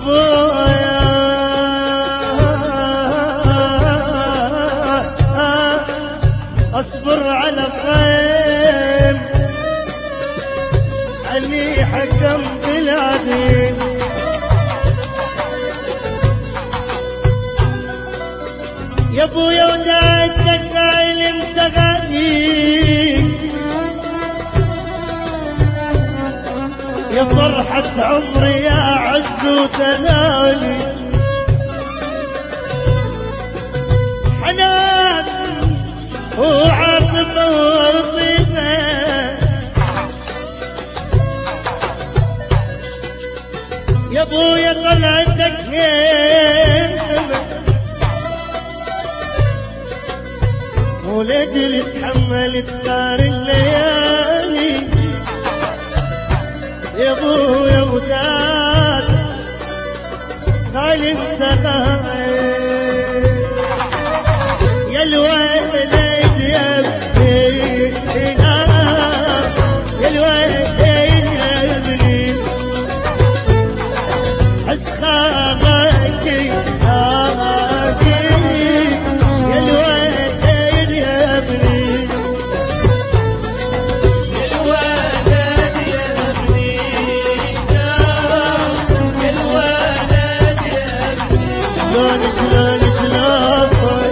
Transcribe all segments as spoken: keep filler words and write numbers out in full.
ابويا اصبر على الطيب اللي حكم بلادي يا ابويا ودعتك علم تغاني يا فرحة عمري يا عز وتلالي حنان وعاطفة وطيبة يا ابويا طلعتك ولجل تحمل الدار الليالي يا ابويا وداد غالي انت غايب يا الوالد يا ابني يا الوالد يا ابني حس خابك هاكي يا الوالد يا ابني يا الوالد يا ابني يا الوالد يا ابني شلون شلون شلون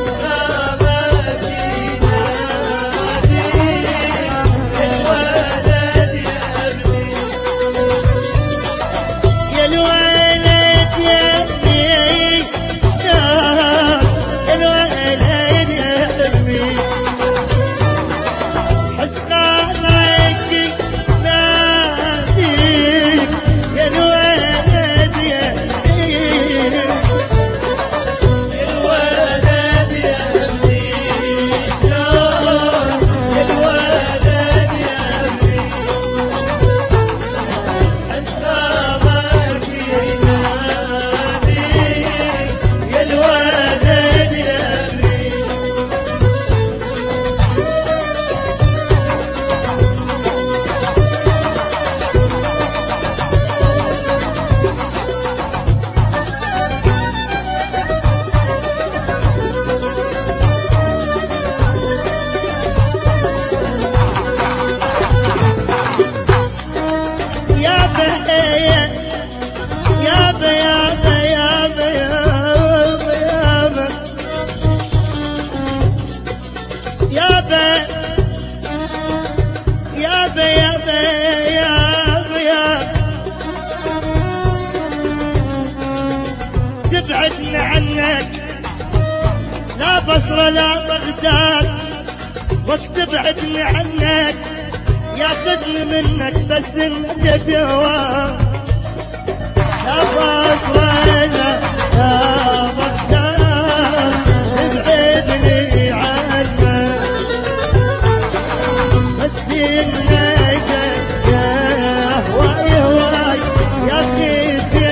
تبعدنا عنك لا بصرة لا بغداد وقت تبعدنا عنك ياخذني منك بس نجد هواك لا بصرة لا لا بغداد تبعدني عنك بس نجد يا هواي هواي ياخذني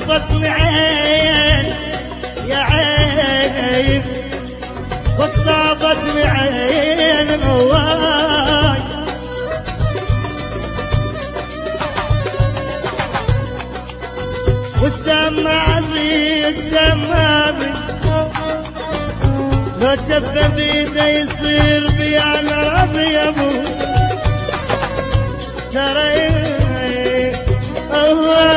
صابتني عين يا عين وصابتني عين هواي والسماع لي السماع لو تسبب بيده يصير بي انا راضي يا ابو ترى هو